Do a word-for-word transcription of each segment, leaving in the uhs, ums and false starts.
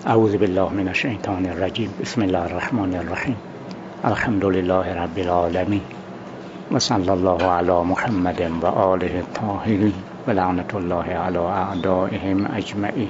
اعوذ بالله من الشیطان الرجیم. بسم الله الرحمن الرحیم. الحمد لله رب العالمین و صلی الله علی محمد و آله الطاهرین و لعنت الله علی اعدائهم اجمعین.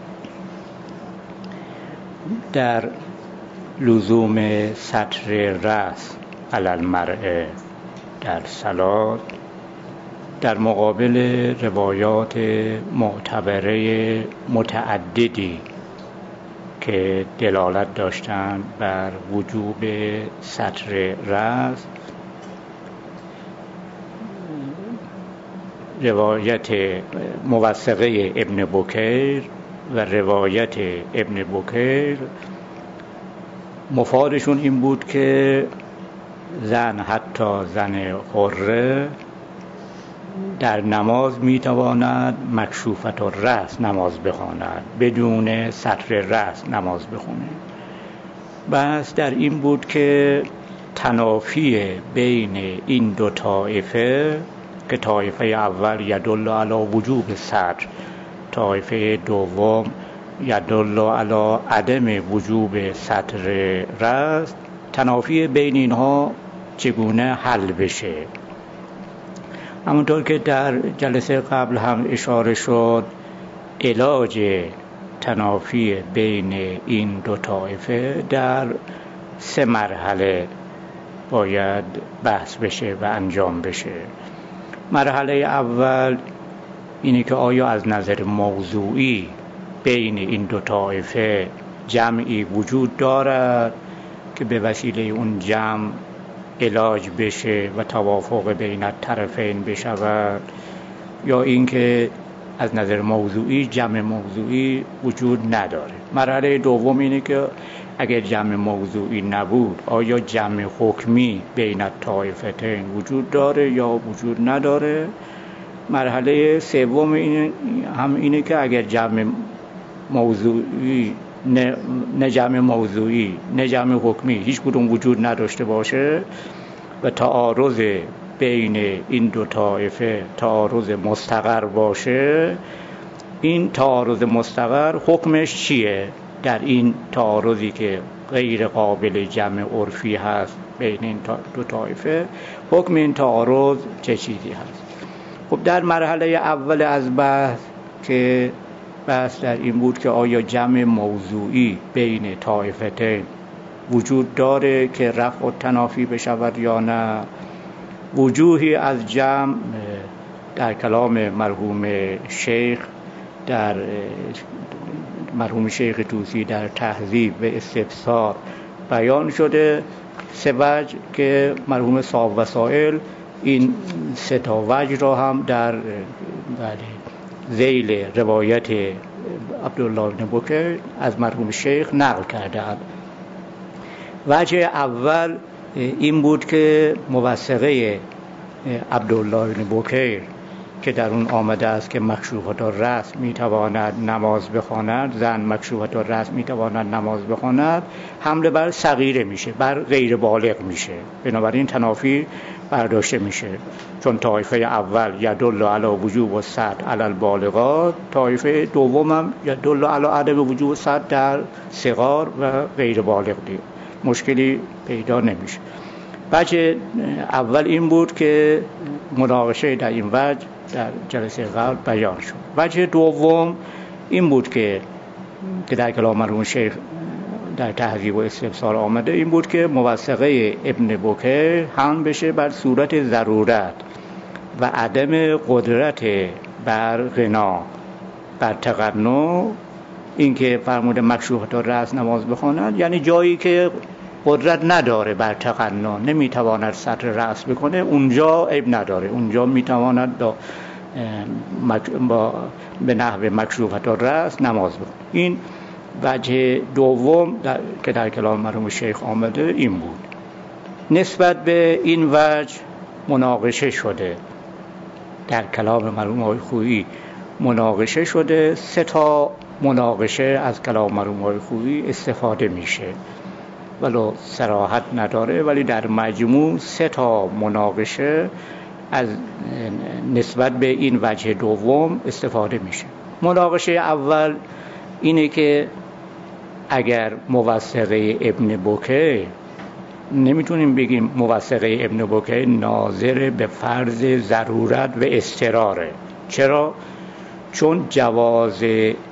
در لزوم ستر رأس علی المرء در صلات در مقابل روایات معتبره متعددی که دلالت داشتند بر وجوب ستر رأس، روایت موثقه ابن بکیر و روایت ابن بکیر مفادشون این بود که زن، حتی زن حره، در نماز میتواند مکشوفة الرأس نماز بخواند، بدون ستر رأس نماز بخونه. بس در این بود که تنافی بین این دو طایفه، که طایفه اول یدل علی وجوب ستر، طایفه دوم یدل علی عدم وجوب ستر رأس، تنافی بین اینها چگونه حل بشه. همونطور که در جلسه قبل هم اشاره شد، علاج تنافی بین این دو طایفه در سه مرحله باید بحث بشه و انجام بشه. مرحله اول اینه که آیا از نظر موضوعی بین این دو طایفه جمعی وجود دارد که به وسیله اون جمع علاج بشه و توافق بین الطرفین بشود، یا اینکه از نظر موضوعی جمع موضوعی وجود نداره. مرحله دوم اینه که اگر جمع موضوعی نبود، آیا جمع حکمی بین الطایفتین وجود داره یا وجود نداره. مرحله سوم اینه هم اینه که اگر جمع موضوعی نه, نه جمع موضوعی نه جمع حکمی هیچ کدوم وجود نداشته باشه و تعارض بین این دو طایفه تعارض مستقر باشه، این تعارض مستقر حکمش چیه؟ در این تعارضی که غیر قابل جمع عرفی هست بین این دو طایفه، حکم این تعارض چه چیزی هست؟ خب در مرحله اول از بحث که بحث در این بود که آیا جمع موضوعی بین طایفتین وجود داره که رفع و تنافی بشود یا نه. وجوهی از جمع در کلام مرحوم شیخ در مرحوم شیخ طوسی در تهذیب و استفسار بیان شده. سه وجه که مرحوم صاحب وسائل این سه تا وجه را هم در ذیل روایت عبدالله بن بکیر از مرحوم شیخ نقل کردند. وجه اول این بود که موثقه عبدالله بن بکیر که در اون آمده است که مکشوفة الرأس میتواند نماز بخواند، زن مکشوفة الرأس میتواند نماز بخواند، حمله بر صغیره میشه، بر غیر بالغ میشه، بنابراین تنافی برداشته میشه. چون طایفه اول یدل علی وجوب الستر علی البالغات، طایفه دوم هم یدل علی عدم وجوب الستر در صغار و غیر بالغ دید. مشکلی پیدا نمیشه. وجه اول این بود که مناقشه در این وجه در جلسه قبل بیان شد. وجه دوم این بود که که در کلام مرحوم شیخ در تهذیب و استفسار آمده، این بود که موثقه ابن بکیر هم بشه بر صورت ضرورت و عدم قدرت بر غنا، بر تقنع. این که فرموده مکشوفة الرأس نماز بخواند، یعنی جایی که قدرت نداره بر تقنع، نمیتواند ستر رأس بکنه، اونجا عیب نداره، اونجا میتواند با, با به نحو مکشوفة الرأس نماز بخونه. این وجه دوم در که در کلام مرحوم شیخ آمده این بود. نسبت به این وجه مناقشه شده، در کلام مرحوم آقای خویی مناقشه شده. سه تا مناقشه از کلام مرحوم آقای خویی استفاده میشه، ولو صراحت نداره، ولی در مجموع سه تا مناقشه از نسبت به این وجه دوم استفاده میشه. مناقشه اول اینه که اگر موثقه ابن بوکی، نمیتونیم بگیم موثقه ابن بوکی ناظر به فرض ضرورت و اضطراره. چرا؟ چون جواز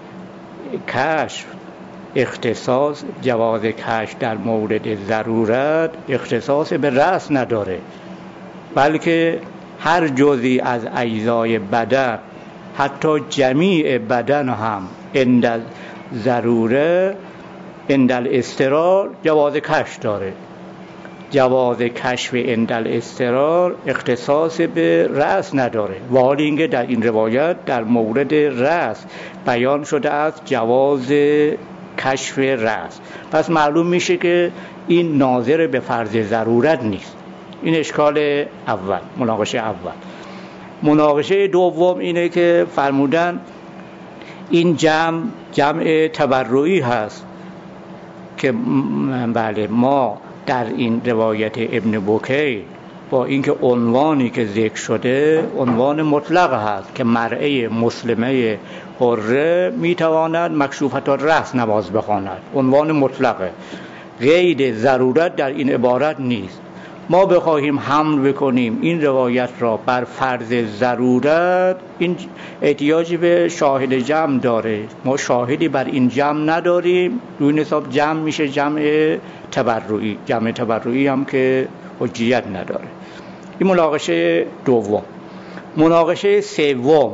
کشف اختصاص جواز کشف در مورد ضرورت اختصاص به رأس نداره، بلکه هر جزئی از اجزای بدن، حتی جمیع بدن هم عند ضروره عند الاضطرار جواز کشف داره. جواز کشف عند الاضطرار اختصاص به رأس نداره، و حال اینکه در این روایت در مورد رأس بیان شده است جواز کشف رأس. پس معلوم میشه که این ناظر به فرض ضرورت نیست. این اشکال اول، مناقشه اول. مناقشه دوم اینه که فرمودن این جمع جمع تبرعی هست که بله ما در این روایت ابن بوکی با اینکه عنوانی که ذکر شده عنوان مطلق هست که مرأه مسلمه حره میتواند مکشوفة الرأس نماز بخواند، عنوان مطلقه، قید ضرورت در این عبارت نیست. ما بخواهیم حمل بکنیم این روایت را بر فرض ضرورت، این احتیاجی به شاهد جمع داره. ما شاهدی بر این جمع نداریم، روی حساب جمع میشه جمع تبرعی، جمع تبرعی هم که حجیت نداره. این مناقشه دوم. مناقشه سوم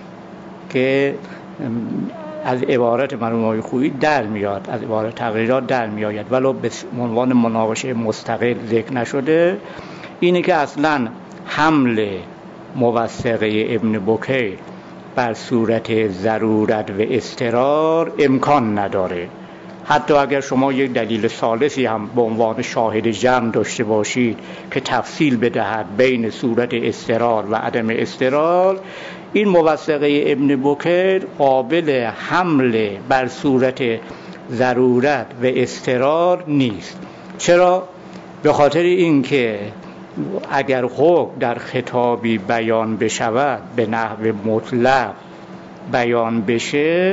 که از عبارت مرحوم آقای خویی در میاد، از عبارت تقریرات در میآید ولو به عنوان مناقشه مستقل ذکر نشده، اینه که اصلا حمل موثقه ابن بوکی بر صورت ضرورت و اضطرار امکان نداره. حتی اگر شما یک دلیل ثالثی هم به عنوان شاهد جمع داشته باشید که تفصیل بدهد بین صورت اضطرار و عدم اضطرار، این موثقه ابن بوکی قابل حمل بر صورت ضرورت و اضطرار نیست. چرا؟ به خاطر اینکه اگر حکم در خطابی بیان بشود به نحو مطلق بیان بشه،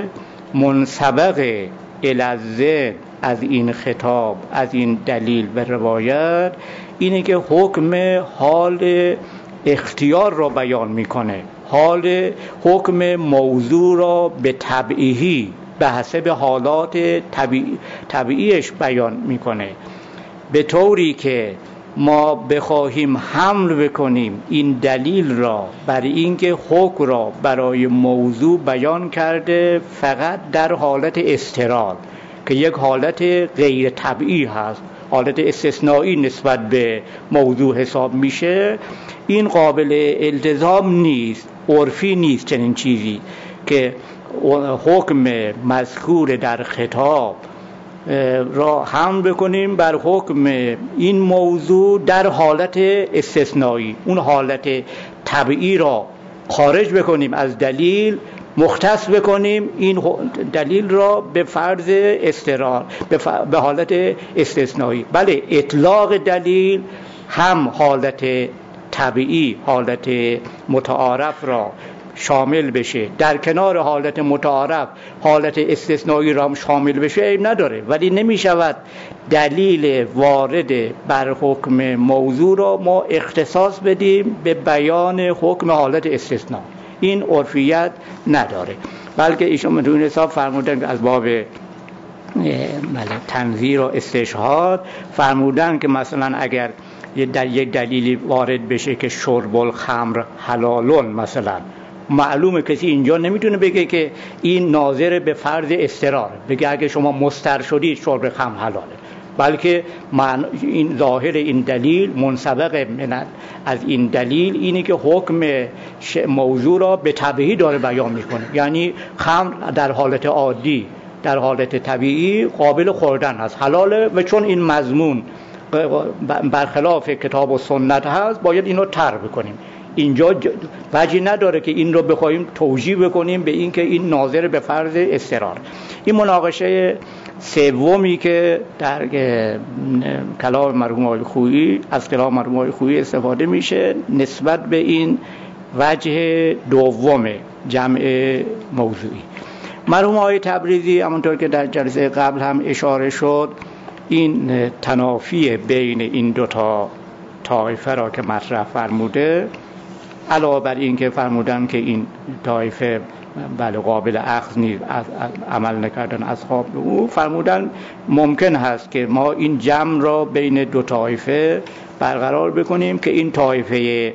منسبق الذهن از این خطاب، از این دلیل و روایت اینه که حکم حال اختیار را بیان میکنه، حال حکم موضوع را به تبعیهی به حسب حالات طبیعی طبیعیش بیان میکنه، به طوری که ما بخواهیم حمل بکنیم این دلیل را بر اینکه حکم را برای موضوع بیان کرده فقط در حالت اضطرار که یک حالت غیر طبیعی هست، حالت استثنایی نسبت به موضوع حساب میشه، این قابل التزام نیست، عرفی نیست چنین چیزی که حکم مذکور در خطاب را هم بکنیم بر حکم این موضوع در حالت استثنایی، اون حالت طبیعی را خارج بکنیم از دلیل، مختص بکنیم این دلیل را به فرض اضطرار، به حالت استثنایی. بله، اطلاق دلیل هم حالت طبیعی، حالت متعارف را شامل بشه، در کنار حالت متعارف حالت استثنایی را هم شامل بشه عیب نداره، ولی نمی شود دلیل وارد بر حکم موضوع را ما اختصاص بدیم به بیان حکم حالت استثناء. این عرفیت نداره، بلکه ایشون بدون حساب فرمودن که از باب تنظیر و استشهاد فرمودن که مثلا اگر در یک دلیلی وارد بشه که شرب الخمر حلالون، مثلا معلومه کسی اینجا نمیتونه بگه که این ناظر به فرض اضطرار، بگه اگه شما مضطر شدید شرب خمر حلاله، بلکه من این ظاهر این دلیل منسبق من از این دلیل اینه که حکم موضوع را به تبعی داره بیان میکنه، یعنی خمر در حالت عادی در حالت طبیعی قابل خوردن هست، حلاله، و چون این مضمون برخلاف کتاب و سنت هست باید اینو ترک بکنیم. اینجا وجهی نداره که این رو بخوایم توجیه بکنیم به این که این ناظر به فرض اضطرار. این مناقشه سومی که در کلام مرحوم آقای خویی از کلام مرحوم آقای خویی استفاده میشه نسبت به این وجه دوم جمع موضوعی. مرحوم آقای تبریزی همونطور که در جلسه قبل هم اشاره شد این تنافی بین این دوتا طایفه را که مطرح فرموده، علاوه بر این که فرمودن که این طایفه بله قابل اخذ نیست از عمل نکردن اصحاب او، فرمودن ممکن هست که ما این جمع را بین دو طایفه برقرار بکنیم که این طایفه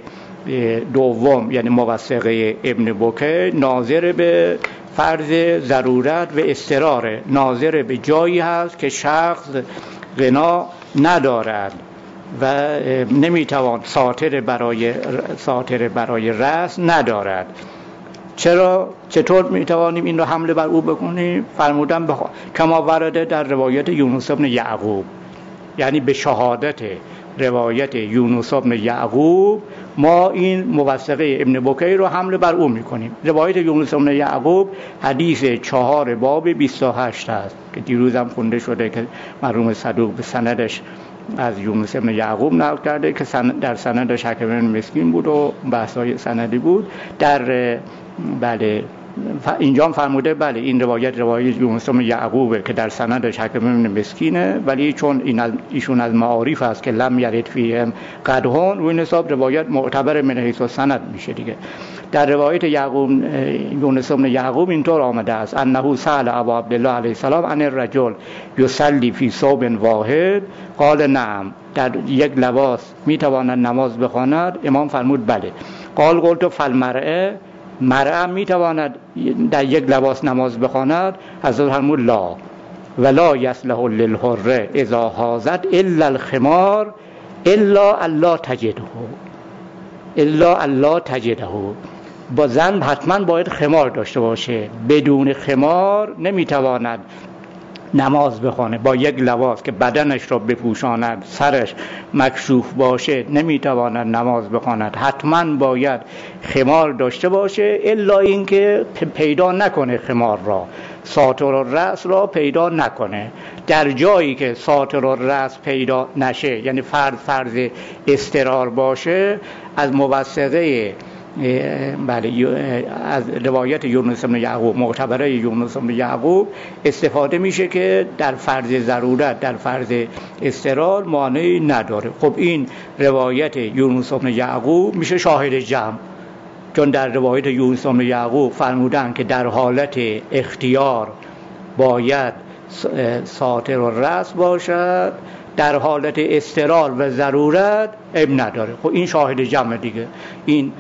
دوم یعنی موثقه ابن بکیر ناظر به فرض ضرورت و اضطرار، ناظر به جایی هست که شخص غنا ندارد و نمیتوان ساتر برای ساتر برای رأس ندارد. چرا چطور میتوانیم این رو حمله بر او بکنیم؟ فرمودن بخوا... کما ورده در روایت یونس بن یعقوب، یعنی به شهادت روایت یونس بن یعقوب ما این موثقه ابن بکیر رو حمله بر او میکنیم. روایت یونس بن یعقوب حدیث چهار باب بیست و هشت است که دیروز هم خونده شده که مرحوم صدوق به سندش از یونس بن یعقوب نقل کرده که در سندش حکیم بن مسکین بود و بحثای سندی بود. در بله اینجا فرموده بله این روایت روایت یونس بن یعقوبه که در سندش حکیم بن مسکینه، ولی چون این از ایشون از معارف است که لم یرد فیهم قدحون، روی حساب روایت معتبر من حیث سند میشه دیگه. در روایت یعقوب یونس بن یعقوب اینطور آمده است انه سأل ابا عبدالله علیه السلام عن الرجل یصلی فی ثوب واحد قال نعم، در یک لباس میتواند نماز بخواند؟ امام فرمود بله. قال قلت فالمرأه، مرأه میتواند در یک لباس نماز بخواند؟ حضرت فرمود لا ولا یصلح للحر اذا حاضت الا الخمار الا الله تجده الا الله تجده. با زن حتما باید خمار داشته باشه، بدون خمار نمیتواند نماز بخونه. با یک لباس که بدنش را بپوشاند، سرش مکشوف باشه، نمیتواند نماز بخواند. حتما باید خمار داشته باشه، الا اینکه پیدا نکنه خمار را، ساتر الرأس را پیدا نکنه. در جایی که ساتر الرأس پیدا نشه، یعنی فرض فرض اضطرار باشه، از موثقه بله از روایت یونس بن یعقوب، معتبره یونس بن یعقوب استفاده میشه که در فرض ضرورت، در فرض اضطرار مانعی نداره. خب این روایت یونس بن یعقوب میشه شاهد جمع، چون در روایت یونس بن یعقوب فرمودن که در حالت اختیار باید ساتر الرأس باشد، در حالت اضطرار و ضرورت اب نداره. خب این شاهد جمع دیگه. این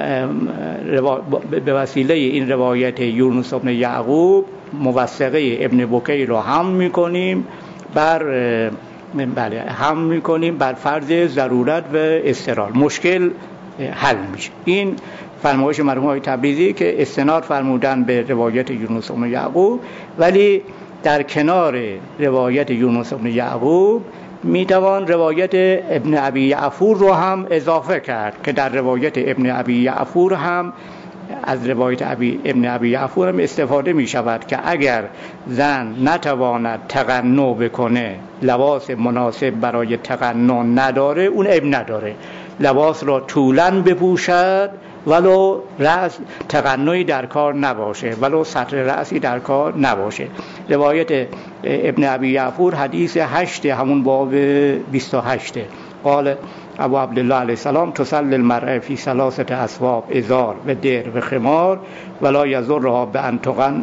به وسیله این روایت یونس بن یعقوب موثقه ابن بکیر رو هم میکنیم بر بله هم میکنیم بر فرض ضرورت و اضطرار، مشکل حل میشه. این فرمایش مرحوم آقای تبریزی که استناد فرمودن به روایت یونس بن یعقوب، ولی در کنار روایت یونس بن یعقوب میتوان روایت ابن ابی یعفور رو هم اضافه کرد که در روایت ابن ابی یعفور هم از روایت ابی ابن ابی یعفور هم استفاده می شود که اگر زن نتواند تقنع بکنه، لباس مناسب برای تقنع نداره، اون اب نداره، لباس را طولاً بپوشد ولو رأس تقنعی در کار نباشه، ولو سطر رأسی در کار نباشه. روایت ابن ابی یعفور حدیث هشت همون باب بیست و هشت. قال ابو عبدالله علیه السلام تصلی المرأة فی ثلاثه اسواب ازار و در و خمار ولا یضرها بان تغن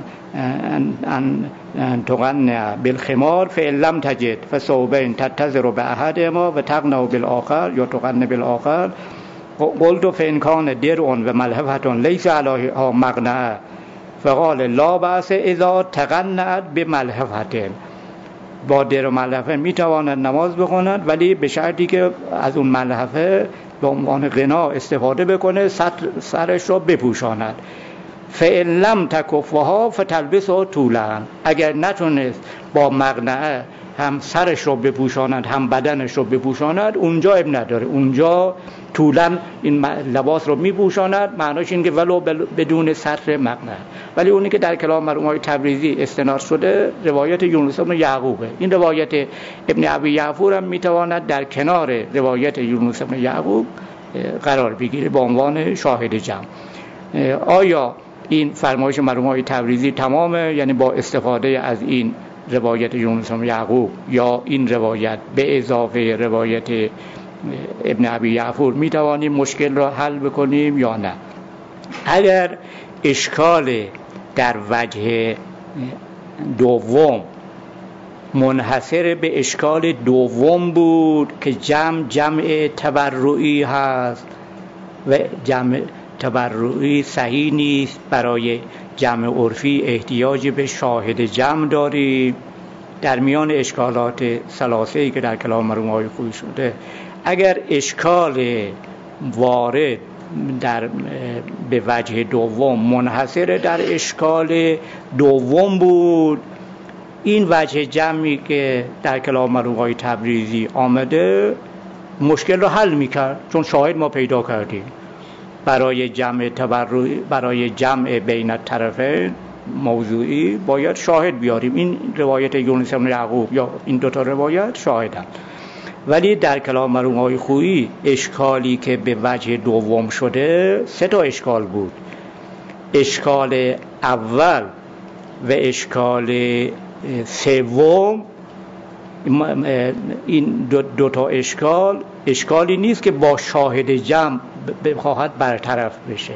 ان تغن بالخمار فان لم تجد فثوبین تتزر باحدهما و تغنى بالاخر یا تغن بالاخر. قلت فإن كان درع و ملحفة ليس عليها مغنى فقال لا بأس اذا تغنت بملحفة. با در و ملحفه میتواند نماز بخواند، ولی به شرطی که از اون ملحفه به عنوان غنا استفاده بکنه، سرش را بپوشاند. فإن لم تکفها فتلبسه طولا. اگر نتونست با مغنعه هم سرش رو بپوشاند هم بدنش رو بپوشاند، اونجا اب نداره، اونجا طولا این لباس رو میپوشاند، معناش این که ولو بدون سطر مغنعه. ولی اونی که در کلام مرحوم آقای تبریزی استناد شده روایت یونس بن یعقوبه. این روایت ابن ابی یعفور هم میتواند در کنار روایت یونس بن یعقوب قرار بگیره به عنوان شاهد جمع. آیا این فرمایش مرحوم آقای تبریزی تمامه، یعنی با استفاده از این روایت یونس بن یعقوب یا این روایت به اضافه روایت ابن ابی یعفور می توانیم مشکل را حل بکنیم یا نه. اگر اشکال در وجه دوم منحصر به اشکال دوم بود که جمع جمع تبرعی هست و جمع تبرعی صحیح نیست، برای جمع عرفی احتیاج به شاهد جمع داریم، در میان اشکالات ثلاثه‌ای که در کلام مرحوم آقای خویی شده، اگر اشکال وارد در به وجه دوم منحصر در اشکال دوم بود، این وجه جمعی که در کلام مرحوم آقای تبریزی آمده مشکل رو حل میکرد، چون شاهد ما پیدا کردیم برای جمع تبرعی، برای جمع بین الطرفین موضوعی باید شاهد بیاریم. این روایت یونس بن یعقوب یا این دوتا روایت شاهدن. ولی در کلام مرحوم آقای خویی اشکالی که به وجه دوم شده سه تا اشکال بود. اشکال اول و اشکال سوم، این دو, دو تا اشکال اشکالی نیست که با شاهد جمع بخواهد برطرف بشه،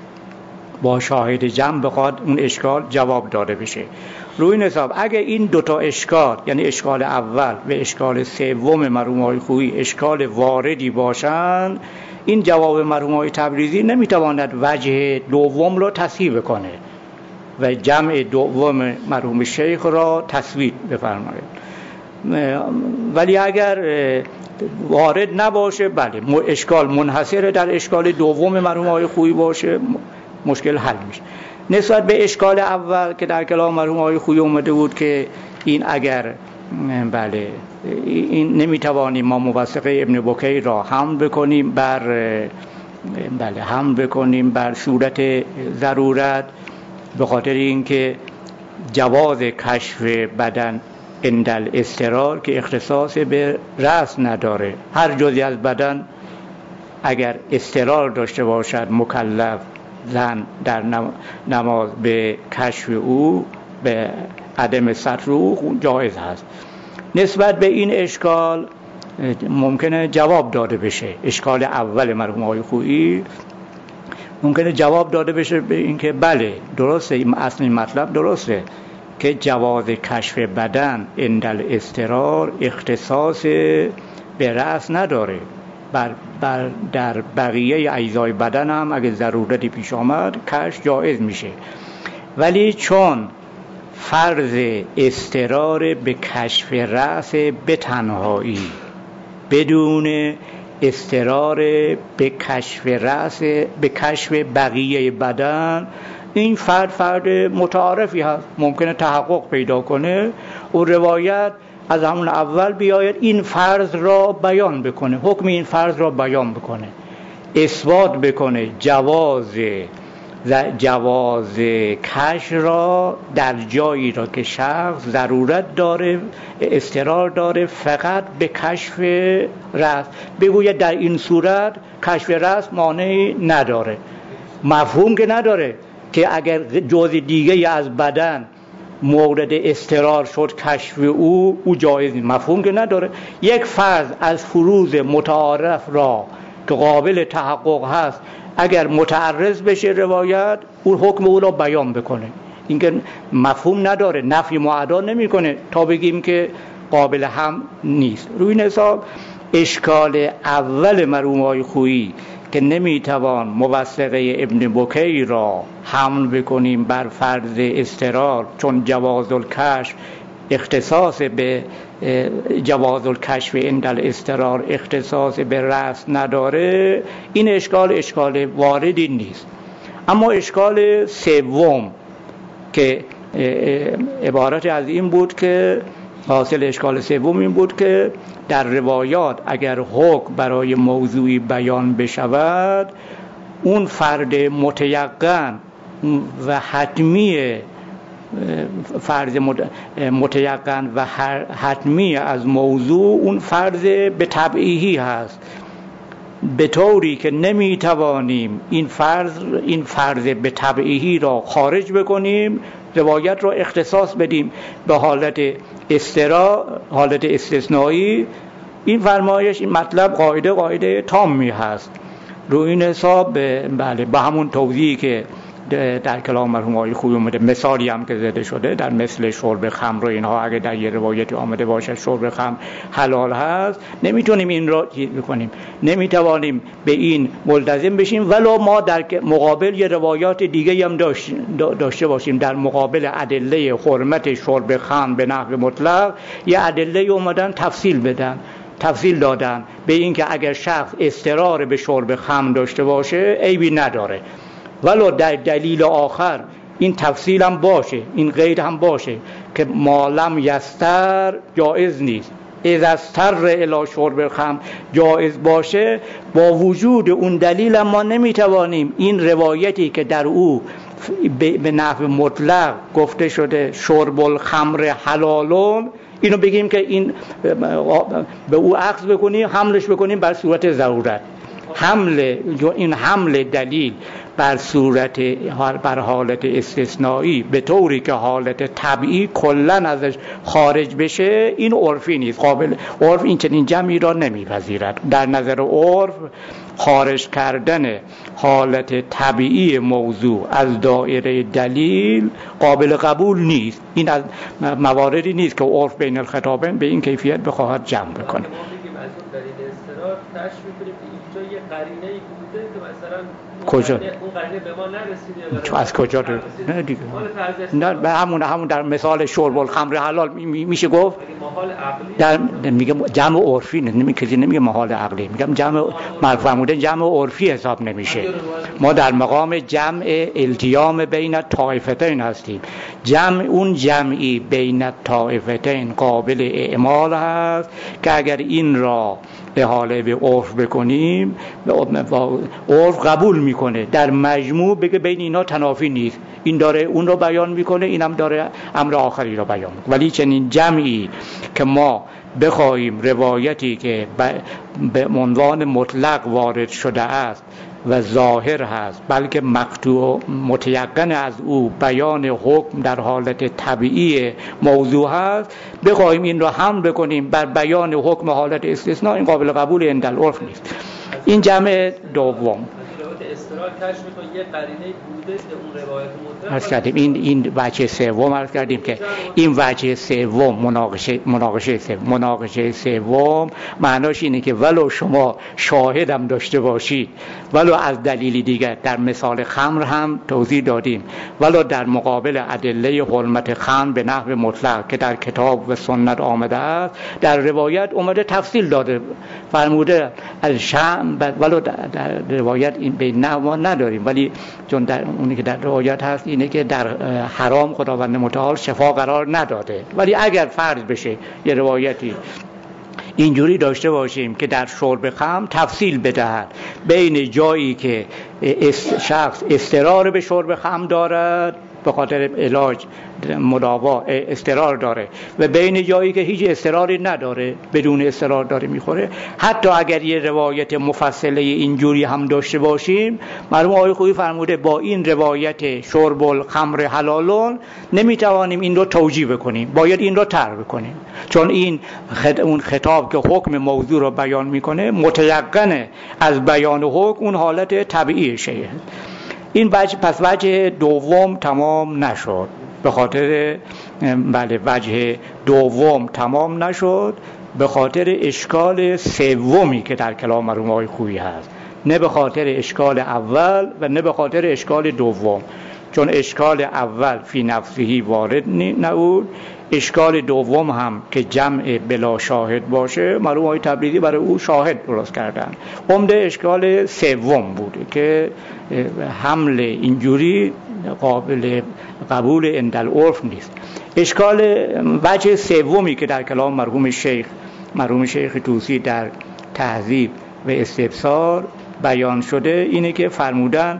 با شاهد جمع بخواهد اون اشکال جواب داده بشه. روی این حساب اگه این دو تا اشکال، یعنی اشکال اول و اشکال سوم مرحوم آقای خویی اشکال واردی باشند، این جواب مرحوم آقای تبریزی نمیتواند وجه دوم را تصحیح بکنه و جمع دوم مرحوم شیخ را تثبیت بفرماید. ولی اگر وارد نباشه، بله اشکال منحصر در اشکال دوم مرحوم آقای خویی باشه، مشکل حل میشه. نسبت به اشکال اول که در کلام مرحوم آقای خویی اومده بود که این اگر بله این نمیتوانیم ما موثقه ابن بکی را حمل بکنیم بر بله حمل بکنیم بر صورت ضرورت، به خاطر اینکه جواز کشف بدن عند الاضطرار که اختصاص به رأس نداره، هر جزئی از بدن اگر اضطرار داشته باشد مکلف زن در نماز به کشف او، به عدم ستر او جایز هست. نسبت به این اشکال ممکنه جواب داده بشه، اشکال اول مرحوم آقای خویی ممکنه جواب داده بشه به اینکه بله درسته، این اصلی مطلب درسته که جواز کشف بدن عند الاضطرار اختصاص به رأس نداره، بر, بر در بقیه اجزای بدن هم اگه ضرورتی پیش آمد کشف جایز میشه. ولی چون فرض اضطرار به کشف رأس به تنهایی بدون اضطرار به کشف رأس به کشف بقیه بدن، این فرد فرد متعارفی هست، ممکنه تحقق پیدا کنه و روایت از همون اول بیاید این فرض را بیان بکنه، حکم این فرض را بیان بکنه، اثبات بکنه جواز جواز کشف را در جایی را که شخص ضرورت داره، اضطرار داره فقط به کشف رأس، بگوید در این صورت کشف رأس مانعی نداره. مفهوم که نداره که اگر جزء دیگه از بدن مورد اضطرار شد کشف او او جایز نیست، مفهوم که نداره. یک فرض از فروض متعارف را که قابل تحقق هست اگر متعرض بشه روایت، اون حکم او را بیان بکنه، این که مفهوم نداره، نفی معدا نمیکنه تا بگیم که قابل هم نیست. روی این حساب اشکال اول مرحوم آقای خویی که نمیتوان موثقه ابن بکی را حمل بکنیم بر فرض اضطرار، چون جواز الکشف اختصاص به جواز الکشف عند الاضطرار اختصاص به رأس نداره، این اشکال اشکال واردی نیست. اما اشکال سوم که عبارت از این بود که حاصل اشکال سوم این بود که در روایات اگر حکم برای موضوعی بیان بشود، اون فرد متیقن و حتمی فرض متیقن و حتمی از موضوع اون فرض به تبعیهی هست به طوری که نمیتوانیم این فرض این فرض به تبعیضی را خارج بکنیم، روایت را اختصاص بدیم به حالت استرا، حالت استثنایی. این فرمایش، این مطلب قاعده قاعده تامی هست. رو این حساب بله به همون توضیحی که در کلام مرحوم آقای خویی اومده، مثالی هم که زده شده در مثل شرب خمر و اینها، اگه در یه روایتی آمده باشه شرب خمر حلال هست، نمیتونیم این را چیز بکنیم، نمیتوانیم به این ملتزم بشیم، ولو ما در مقابل یه روایات دیگه هم داشته باشیم در مقابل ادله حرمت شرب خمر به نحو مطلق، یه ادله اومدن تفصیل بدن تفصیل دادن به این که اگر شخص اضطرار به شرب خمر داشته باشه عیبی نداره، ولو در دلیل آخر این تفصیل هم باشه، این قید هم باشه که مالم یستر جایز نیست، اذا استر الی شرب الخمر جایز باشه. با وجود اون دلیل ما نمیتوانیم این روایتی که در او به نحو مطلق گفته شده شرب الخمر حلالون، اینو بگیم که این به او اخذ بکنیم، حملش بکنیم بر صورت ضرورت. حمل این حمل دلیل بر صورت بر حالت استثنایی به طوری که حالت طبیعی کلن ازش خارج بشه، این عرفی نیست. قابل عرف این چنین جمعی را نمیپذیرد. در نظر عرف خارج کردن حالت طبیعی موضوع از دایره دلیل قابل قبول نیست. این از مواردی نیست که عرف بین الخطابین به این کیفیت بخواهد جمع بکنه. یه قرینه‌ای بوده که مثلا کجا اون قرینه به ما نرسیده، چون از کجا در... نه دیگه نه به همون همون در مثال شرب الخمر حلال می... میشه گفت محال عقلی در میگه جمع عرفی نه، نمیگه نمیگه محال عقلی، میگم جمع مرفوعه جمع عرفی حساب نمیشه. ما در مقام جمع التیام بین طائفتین هستیم. جمع اون جمعی بین طائفتین قابل اعمال هست که اگر این را احاله به عرف بکنیم عرف قبول میکنه، در مجموع بگه بین اینا تنافی نیست، این داره اون رو بیان میکنه، اینم داره امر آخری رو بیان میکنه. ولی چنین جمعی که ما بخواهیم روایتی که به عنوان مطلق وارد شده است و ظاهر هست بلکه مقطوع متیقن از او بیان حکم در حالت طبیعی موضوع هست، بخواهیم این را حمل بکنیم بر بیان حکم حالت استثناء، این قابل قبول عند العرف نیست. این جمع دوم استرال کشف می‌کنه یه قرینه بوده که اون روایت مطلق عرض کردیم. این این وجه سوم عرض کردیم که این وجه سوم مناقشه مناقشه سوم مناقشه سوم معناش اینه که ولو شما شاهدم داشته باشید، ولو از دلیلی دیگر در مثال خمر هم توضیح دادیم، ولو در مقابل ادله حرمت خمر به نحو مطلق که در کتاب و سنت آمده است، در روایت اومده تفصیل داده فرموده از شم، ولو در, در روایت این به نحو نداریم، ولی چون در اونی که در روایت هست اینه که در حرام خداوند متعال شفا قرار نداده. ولی اگر فرض بشه یه روایتی اینجوری داشته باشیم که در شرب خمر تفصیل بدهد بین جایی که شخص اضطرار به شرب خمر دارد به خاطر علاج مداوا اضطرار داره و بین جایی که هیچ اضطراری نداره بدون اضطرار داره میخوره، حتی اگر یه روایت مفصله اینجوری هم داشته باشیم، مرحوم آقای خویی فرموده با این روایت شرب الخمر حلالون نمیتوانیم این رو توجیه بکنیم، باید این رو ترک بکنیم، چون این خط... اون خطاب که حکم موضوع رو بیان میکنه متیقنه از بیان حکم اون حالت طبیعی شیء. این وجه پس وجه دوم تمام نشد، به خاطر بله وجه دوم تمام نشد به خاطر اشکال سومی که در کلام مرحوم آقای خویی هست، نه به خاطر اشکال اول و نه به خاطر اشکال دوم، چون اشکال اول فی نفسه وارد نبود، اشکال دوم هم که جمع بلا شاهد باشه مرحوم آقای تبریزی برای او شاهد درست کردن. عمده اشکال سوم بوده که حمل اینجوری قابل قبول عند العرف نیست. اشکال وجه سومی که در کلام مرحوم شیخ مرحوم شیخ طوسی در تهذیب و استبصار بیان شده اینه که فرمودن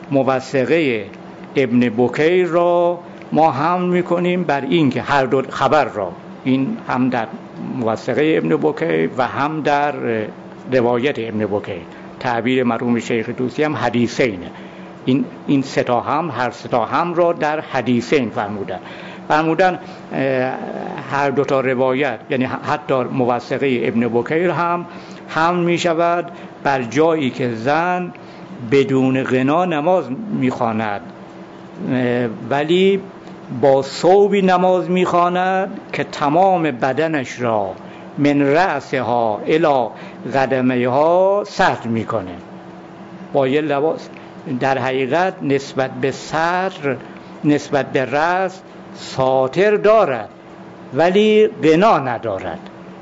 موثقه ابن بکیر را ما هم میکنیم بر این که هر دو خبر را، این هم در موثقه ابن بکیر و هم در روایت ابن بکیر تعبیر مرحوم شیخ طوسی هم حدیثینه. این این سه تا هم هر سه تا هم را در حدیثین فرمودن. فرمودن هر دو تا روایت، یعنی حتی موثقه ابن بکیر هم هم می شود بر جایی که زن بدون غنا نماز می خواند ولی با ثوبی نماز می خواند که تمام بدنش را من رأسها الی قدمه ها ستر می کنه. با یه لباس در حقیقت نسبت به سطر، نسبت به رأس ساتر دارد ولی غنا ندارد،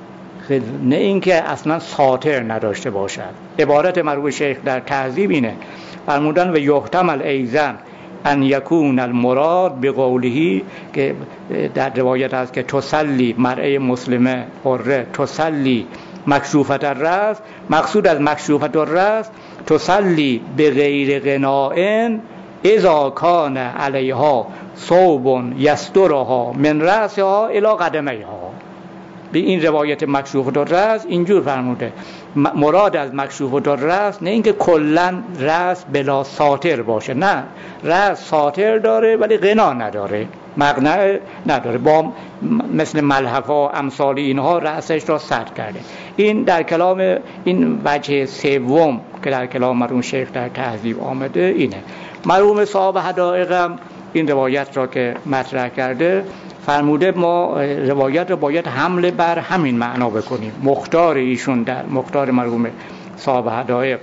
نه اینکه اصلا ساتر نداشته باشد. عبارت مرحوم شیخ در تهذیب اینه، فرمودن و یحتمل ایضا ان یکون المراد بقوله، که در روایت هست که تسلی مرأة مسلمه حره تسلی مکشوفة الرأس، مقصود از مکشوفة الرأس تسلی بغیر غناء اذا کان علیها ثوب یسترها من رأسها الی قدمیها. به این روایت مکشوفة الرأس اینجور فرموده، مراد از مکشوفة الرأس نه اینکه کلا رأس بلا ساتر باشه، نه، رأس ساتر داره ولی غنا نداره، مقنع نداره، با مثل ملحفه امثال اینها رأسش را ستر کرده. این در کلام، این وجه سوم که در کلام مرحوم شیخ در تهذیب آمده اینه. مرحوم صاحب حدائق هم این روایت را که مطرح کرده فرموده ما روایت را باید حمله بر همین معنا بکنیم. مختار ایشون در مختار مرحوم صاحب حدائق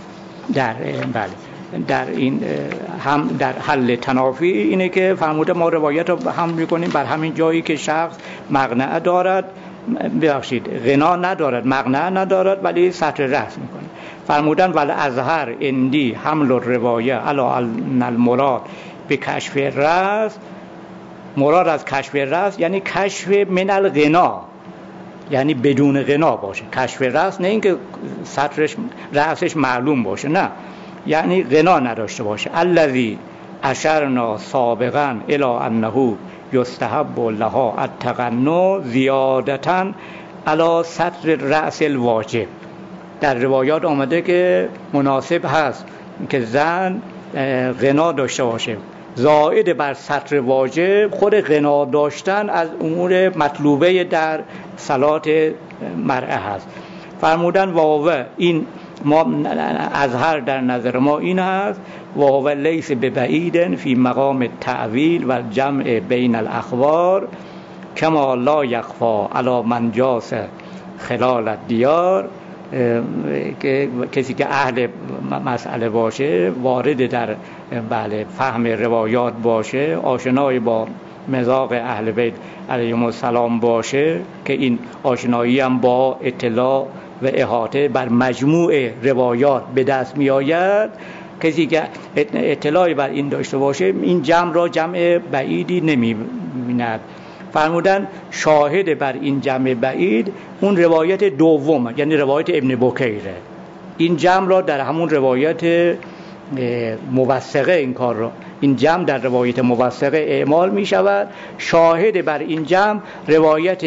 در بله در این هم در حل تنافی اینه که فرموده ما روایت را حمل میکنیم بر همین جایی که شخص مقنعه دارد، ببخشید غنا ندارد، مقنعه ندارد ولی ستر رأس میکنه. فرمودن ول ازهر اندی حمل الروایه علی ان المراد به کشف رأس، مراد از کشف رأس یعنی کشف من الغنا، یعنی بدون غنا باشه. کشف رأس نه اینکه سطرش رأسش معلوم باشه، نه، یعنی غنا نداشته باشه. الذی اشرنا سابقا الی انه یستحب لها التغنی زیادتا علی سطر رأس الواجب. در روایات آمده که مناسب هست که زن غنا داشته باشه، زائد بر سطر واجب خود غنا داشتن از امور مطلوبه در صلات مرأة هست. فرمودن واو این ما اظهر در نظر ما این هست واو لیس ببعید فی مقام تعویل و جمع بین الاخبار کما لا یخفی علی من جاس خلال الدیار، که کسی که اهل مسئله باشه، وارد در بله فهم روایات باشه، آشنای با مذاق اهل بیت علیهم السلام باشه که این آشنایی هم با اطلاع و احاطه بر مجموع روایات به دست می آید، کسی که اطلاعی بر این داشته باشه این جمع را جمع بعیدی نمی بیند. فرمودن شاهد بر این جمع بعید اون روایت دوم، یعنی روایت ابن بکیره. این جمع را در همون روایت موثقه این کار را، این جمع در روایت موثقه اعمال می شود. شاهد بر این جمع روایت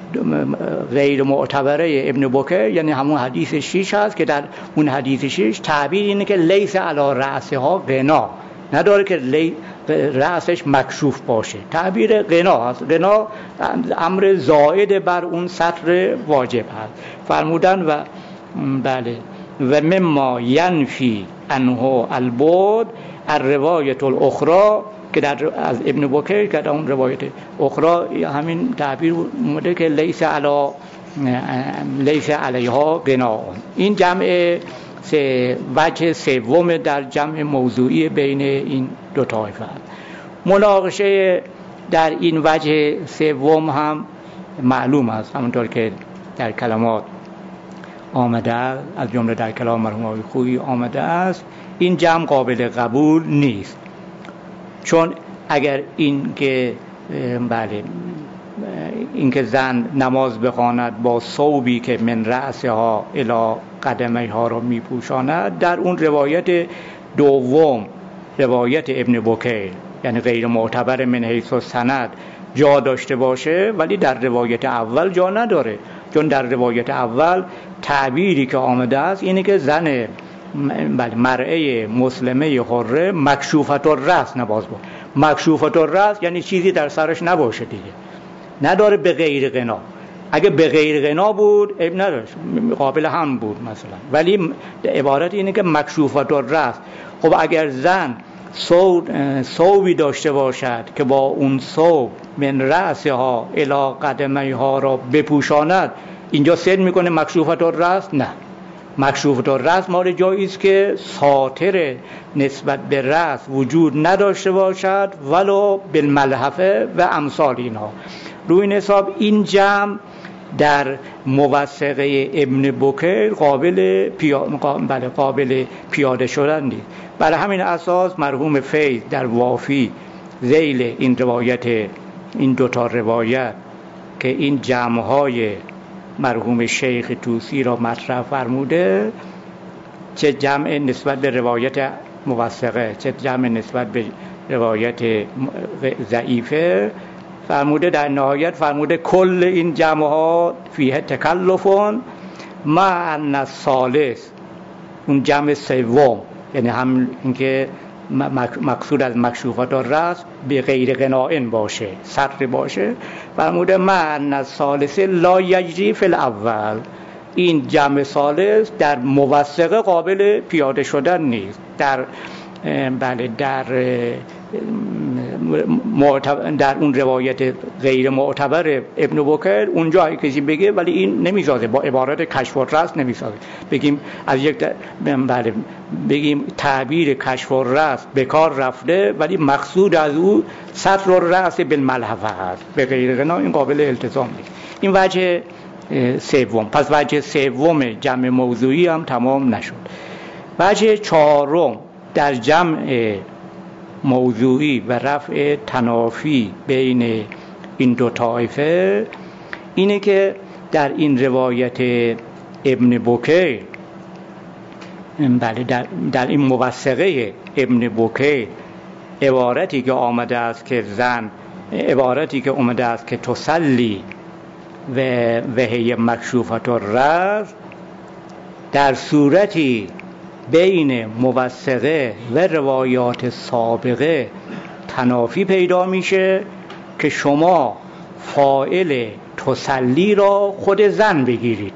غیر معتبره ابن بکیر، یعنی همون حدیث شیش هست که در اون حدیث شیش تعبیر اینه که لیس علی رأسها غنا، نداره که لی رأسش مکشوف باشه، تعبیر غنا هست. غنا امر زائد بر اون سطر واجب هست. فرمودن و بله و مما ینفی انه البعد الروایت الاخرى، که در از ابن بکیر که در اون روایت اخرى همین تعبیر اومده که لیس علی لیس علیها غنا. این جمع سه وجه سوم در جمع موضوعی بین این دو طایفه است. مناقشه در این وجه سوم هم معلوم است، همونطور که در کلمات آمده است، از جمله در کلام مرحوم آقای خویی آمده است، این جمع قابل قبول نیست. چون اگر این که بله این که زن نماز بخواند با ثوبی که من رأسها الی قدمه ها را می پوشاند، در اون روایت دوم، روایت ابن بکیر، یعنی غیر معتبر من حیث السند جا داشته باشه، ولی در روایت اول جا نداره. چون در روایت اول تعبیری که آمده است اینه که زن بله مرعه مسلمه حره مکشوفت الرأس نماز بود. مکشوفت الرأس یعنی چیزی در سرش نباشه دیگه، نداره به غیر غنا. اگه به غیر غنا بود عیب نداشت، قابل هم بود مثلا، ولی عبارت اینه که مکشوفت الرأس. خب اگر زن ثوبی داشته باشد که با اون ثوب من رأسها الی قدمیها را بپوشاند، اینجا سد میکنه مکشوفت الرأس؟ نه، مکشوفت الرأس مال جایی است که ساتر نسبت به رأس وجود نداشته باشد ولو بالملحفه و امثال اینها. روی این حساب این جمع در موثقه ابن بکیر قابل پیاده بله قابل پیاده شدن نیست. برای همین اساس مرحوم فیض در وافی ذیل این روایت، این دوتا روایت که این جمع‌های مرحوم شیخ طوسی را مطرح فرموده، چه جمع نسبت به روایت موثقه چه جمع نسبت به روایت ضعیفه فرموده، در نهایت فرموده کل این جمع‌ها فیه تکلفون مع ان الثالث، اون جمع سوم یعنی هم اینکه مقصود از مکشوفات الرأس به غیر غنائن باشه، سطر باشه، فرموده مع ان الثالث لا یجری فی الاول، این جمع ثالث در موثقه قابل پیاده شدن نیست. در بله در در اون روایت غیر معتبر ابن بکر اونجا کسی بگه ولی این نمیسازه، با عبارت کشف الرأس نمیسازه، بگیم از یک بله بگیم تعبیر کشف الرأس به کار رفته ولی مقصود از او ستر الرأس بالملحفه است، به غیر غنا این قابل التزام نیست. این وجه سوم. پس وجه سوم جمع موضوعی هم تمام نشد. وجه چهارم در جمع موضوعی و رفع تنافی بین این دو طایفه اینه که در این روایت ابن بکیر بله در, در این موثقه ابن بکیر عبارتی که آمده است که زن عبارتی که آمده است که تسلی و وهی مکشوفت الرأس، در صورتی بین موثقه و روایات سابقه تنافی پیدا میشه که شما فاعل تسلی را خود زن بگیرید.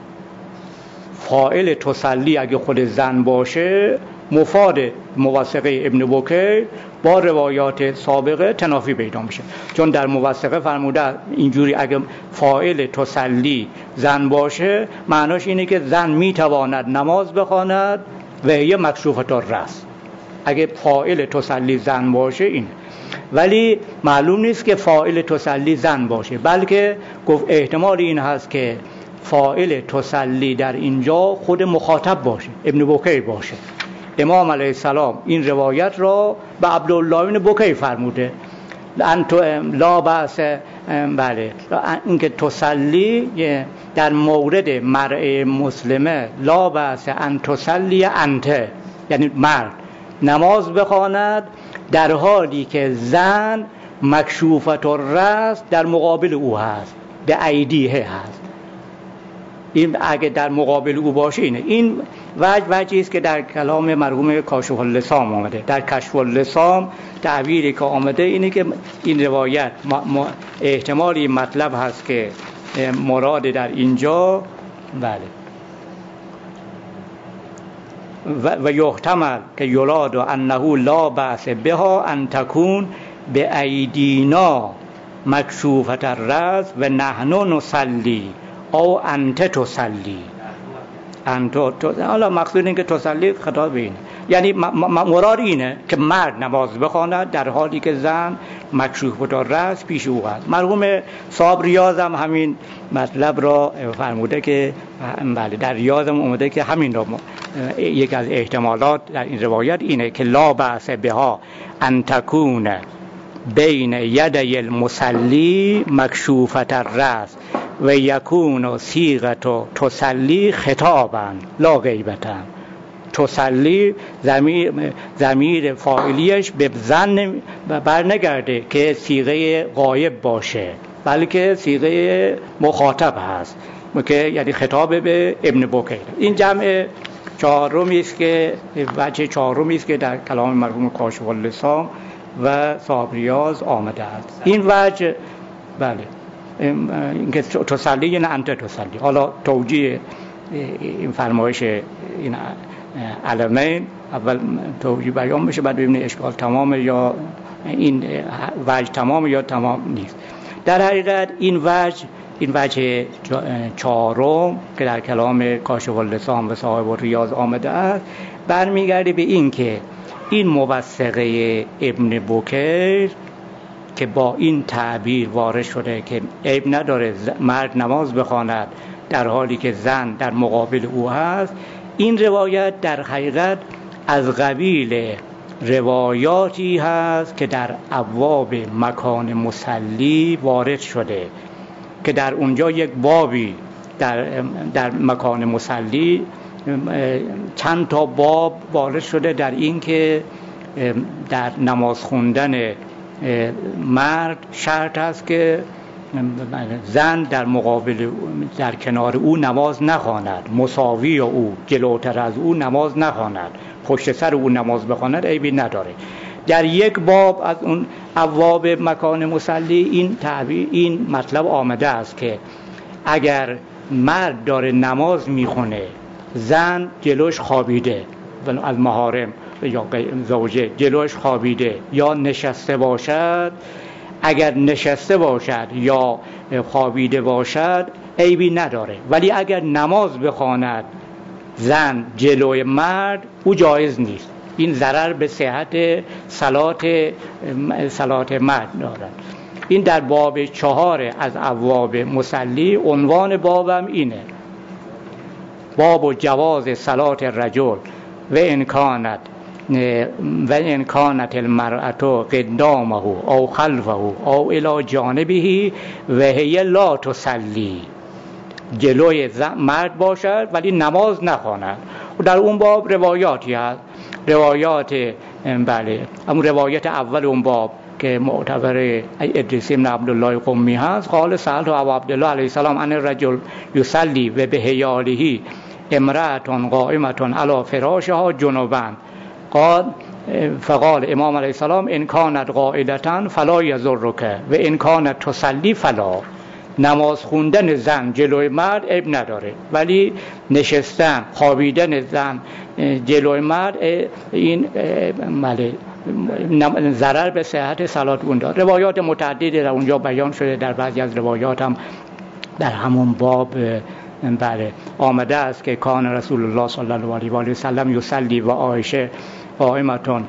فاعل تسلی اگه خود زن باشه مفاد موثقه ابن بکیر با روایات سابقه تنافی پیدا میشه، چون در موثقه فرموده اینجوری اگه فاعل تسلی زن باشه معناش اینه که زن میتواند نماز بخواند و یه مکشوفت الرأس. اگه فاعل تسلی زن باشه این، ولی معلوم نیست که فاعل تسلی زن باشه، بلکه گفت احتمال این هست که فاعل تسلی در اینجا خود مخاطب باشه، ابن بکیر باشه. امام علیه السلام این روایت را به عبدالله ابن بکیر فرموده، انتو لا بأس بله اینکه تسلی در مورد مرء مسلمه لا بأس ان تسلی انت، یعنی مرد نماز بخواند در حالی که زن مکشوفت الرأس در مقابل او هست، به ایدیه هست. این اگه در مقابل او باشه اینه. این وجه وجهی است که در کلام مرحوم کاشف اللسام آمده. در کشف اللسام تعبیری که آمده اینه که این روایت احتمالی مطلب هست که مراد در اینجا بله و, و یحتمل که یلاد انه لا بأس بها ان تکون به ایدینا مکشوفت الرأس و نحن نصلی او انت تسلی. انتو حالا مقصود این که تسلی خطاب اینه، یعنی مراد اینه که مرد نماز بخواند در حالی که زن مکشوفت الرأس پیش او هست. مرحوم صاحب ریاض هم همین مطلب را فرموده که بله در ریاض هم اومده که همین را یک از احتمالات در این روایت اینه که لا بأس بها ان تکون بین یدی المصلی مکشوفت الرأس و یکون صیغت تسلی خطابا لا غیبتا. تسلی ضمیر ضمیر فاعلیش به زن بر نگرده که صیغه غایب باشه، بلکه صیغه مخاطب هست که یعنی خطاب به ابن بکیر. این جمع چهارمی است که وجه چهارمی است که در کلام مرحوم کاشف اللسان و صاحب ریاض آمده است. این وجه بله اینکه تسلی یعنی انت تسلی. حالا توجیه این فرمایش این علمین اول توجیه بیان بشه، بعد ببینید اشکال تمام یا این وجه تمام یا تمام نیست. در حقیقت این وجه این وجه چهارم که در کلام کاشف اللسان و صاحب ریاض آمده است برمیگرده به این که این موثقه ابن بکیر که با این تعبیر وارد شده که عیب نداره مرد نماز بخواند در حالی که زن در مقابل او هست، این روایت در حقیقت از قبیل روایاتی هست که در ابواب مکان مصلی وارد شده که در اونجا یک بابی در, در مکان مصلی چند تا باب وارد شده در این که در نماز خوندن مرد شرط است که زن در مقابل در کنار او نماز نخواند، مساوی او جلوتر از او نماز نخواند، پشت سر او نماز بخواند عیبی نداره. در یک باب از اون ابواب مکان مصلی این تعبیر این مطلب آمده است که اگر مرد داره نماز میخونه زن جلوش خوابیده از محارم یا زوجه جلوش خوابیده یا نشسته باشد، اگر نشسته باشد یا خوابیده باشد عیبی نداره، ولی اگر نماز بخواند زن جلوی مرد او جایز نیست. این ضرر به صحت صلات صلات مرد دارد. این در باب چهار از ابواب مصلی. عنوان بابم اینه: باب جواز صلات الرجل و انکانت و انکانت المرأة قدامه او خلفه او الی جانبه و هی لا تصلی، جلوی مرد باشد ولی نماز نخواند. و در اون باب روایاتی هست، روایات بله اون روایت اول اون باب که معتبر ادریس بن عبدالله قمی هست، قال سألت ابا عبدالله علیه السلام عن الرجل یصلی و به حیاله امرأة قائمة علی فراشها جنبا قال فقال امام علیه السلام ان کانت قائلة فلا یضرک و ان کانت تصلی فلا. نماز خوندن زن جلوی مرد عیب نداره، ولی نشستن خوابیدن زن جلوی مرد این ماله ضرر به صحت صلات اون داره. روایات متعددی در اونجا بیان شده، در بعضی از روایات هم در همون باب بله آمده است که کان رسول الله صلی الله علیه و آله و سلم یصلی و عایشه قائمتون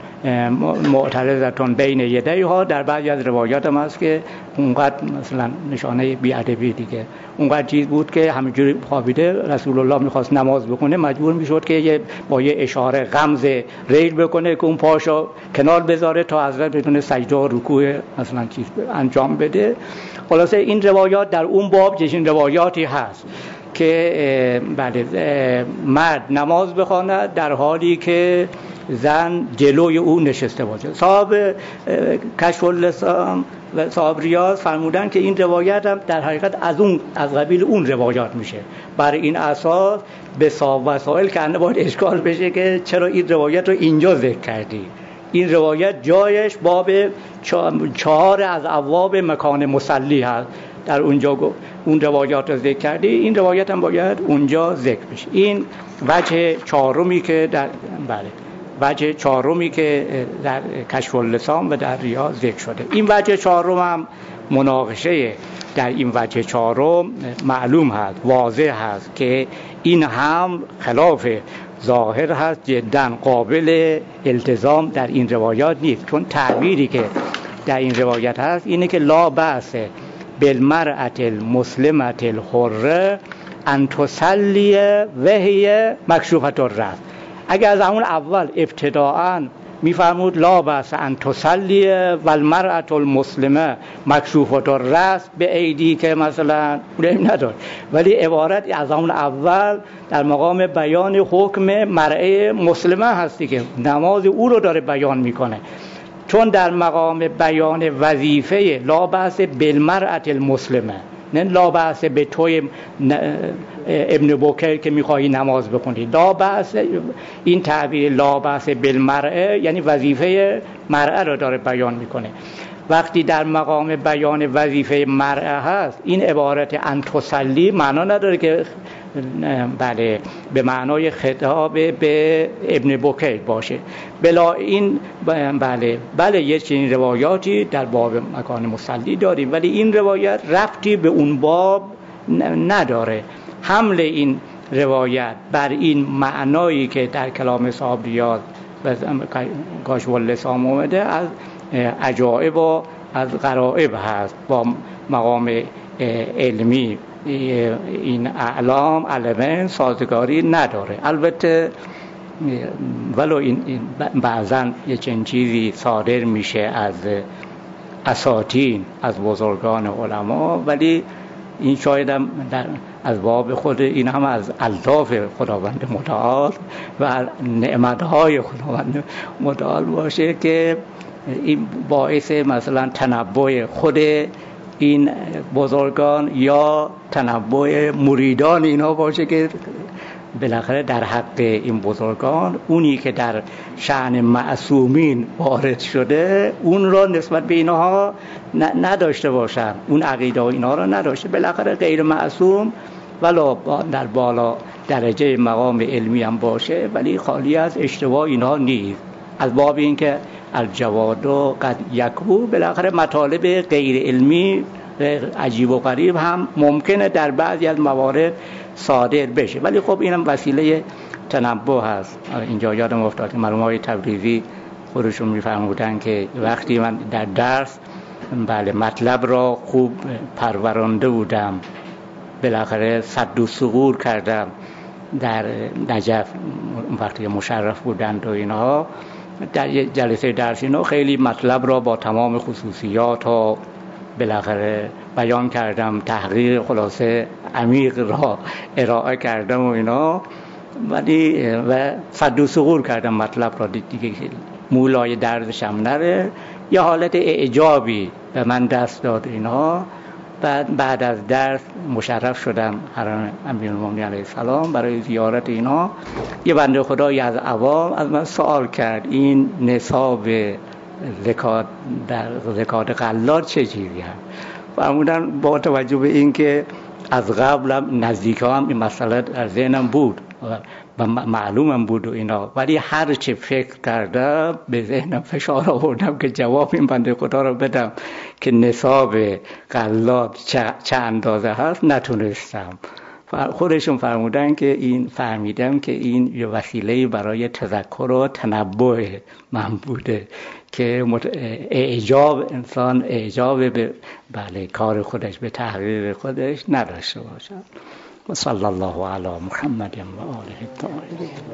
معترضتون بین یدیها. در بعضی از روایات هم هست که اونقدر مثلا نشانه بی‌ادبی دیگه اونقدر چیز بود که همینجوری خوابیده رسول الله میخواست نماز بخونه مجبور میشد که یه با یه اشاره غمز ریل بکنه که اون پاشو کنار بذاره تا حضرت بدون سجده و رکوع مثلا چیز انجام بده. خلاصه این روایات در اون باب چنین روایاتی هست که بله مرد نماز بخواند در حالی که زن جلوی او نشسته باشه. صاحب کشف اللسان و صاحب ریاض فرمودن که این روایت هم در حقیقت از اون از قبیل اون روایات میشه. برای این اساس به صاحب وسائل که انده باید اشکال بشه که چرا این روایت رو اینجا ذکر کردی. این روایت جایش باب چهار از ابواب مکان مصلی هست، در اونجا اون روایات رو ذکر کردی، این روایت هم باید اونجا ذکر بشه. این وجه چهارمی که در بله وجه چهارمی که در کشف اللسان و در ریاض ذکر شده. این وجه چهارم هم مناقشه در این وجه چهارم معلوم هست، واضح هست که این هم خلاف ظاهر هست، جدا قابل التزام در این روایات نیست، چون تعبیری که در این روایت هست اینه که لا بأس بالمرأة المسلمة الحرة ان تصلی و هی مکشوفة الرأس. اگر از همون اول ابتداءً میفرمود لا بأس ان تصلی و المرأة المسلمه مکشوفة الرأس به ایدی که مثلا اونم نداره، ولی عبارت از همون اول در مقام بیان حکم مرأة مسلمه هستی که نماز او رو داره بیان میکنه، چون در مقام بیان وظیفه لا بأس بالمرأة المسلمه نه لا بأس به توی ابن بکر که میخوایی نماز بخونی. لا بأس، این تعبیر لا بأس بالمرأه یعنی وظیفه مرأه رو داره بیان میکنه. وقتی در مقام بیان وظیفه مرأه هست، این عبارت ان تصلی معنا نداره که بله به معنای خطاب به ابن بکر باشه. بلا این بله بله یه چنین روایاتی در باب مکان مصلی داریم، ولی این روایت ربطی به اون باب نداره. حمل این روایت بر این معنایی که در کلام صاحب ریاض و کاشف اللسان اومده از عجایب و از غرائب هست. با مقام علمی این اعلام علمه سازگاری نداره. البته ولو این بعضا یه چنین چیزی صادر میشه از اساطین از بزرگان علما، ولی این شاید هم در از باب خود این هم از الطاف خداوند متعال و نعمتهای خداوند متعال باشه که این باعث مثلا تنبؤ خود این بزرگان یا تنبؤ مریدان اینا باشه که بالاخره در حق این بزرگان اونی که در شأن معصومین وارد شده اون را نسبت به اینها نداشته باشن، اون عقیده و اینا را نداشته. بالاخره غیر معصوم ولو در بالا درجه مقام علمی هم باشه ولی خالی از اشتباه اینها نیست. از باب این که الجواد و قد یکبو، بالاخره مطالب غیر علمی عجیب و غریب هم ممکنه در بعضی از موارد صادر بشه، ولی خب اینم وسیله تنبؤ هست. اینجا یادم افتاد که مرحوم تبریزی خودشون میفرمودن که وقتی من در درس بله مطلب را خوب پرورانده بودم، بالاخره صد و سقور کردم در نجف وقتی مشرف بودند و اینها، در جلسه درس اینا خیلی مطلب را با تمام خصوصیات و بالاخره بیان کردم، تحقیق خلاصه عمیق را ارائه کردم و اینا، ولی و صد و سقور کردم مطلب را دیگه مولای دردشم نره. یه حالت اعجابی به من دست داد اینا. بعد بعد از درس مشرف شدم حرم امیرالمومنین علیه السلام برای زیارت اینا. یه بنده خدایی از عوام از من سوال کرد این نصاب زکات در زکات غلات چه چیزی هست؟ فرمودن با توجه به این که از قبلم نزدیکا هم این مسئله در ذهنم بود و معلومم بود و اینا، ولی هر چه فکر کردم به ذهنم فشار آوردم که جواب این بنده خدا رو بدم که نصاب غلات چه, چه اندازه هست نتونستم. خودشون فرمودن که این فهمیدم که این یه وسیله برای تذکر و تنبؤ من بوده که اعجاب انسان اعجاب به بله کار خودش به تحقیق خودش نداشته باشه. و صلی الله علی محمد و آله الطاهرین.